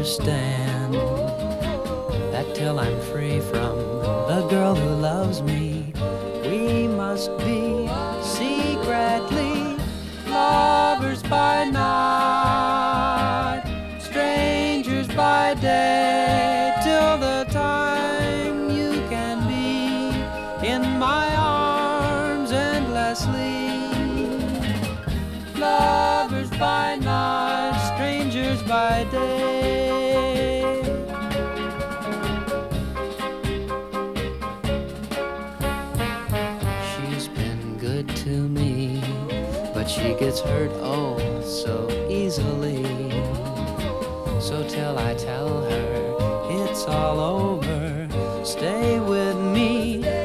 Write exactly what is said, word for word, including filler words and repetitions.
understand that till I'm free from the girl who loves me, we must be secretly lovers by night, strangers by day, till the time you can be in my arms endlessly. Lovers by night, strangers by day. She's been good to me, but she gets hurt oh so easily. So till I tell her it's all over, stay with me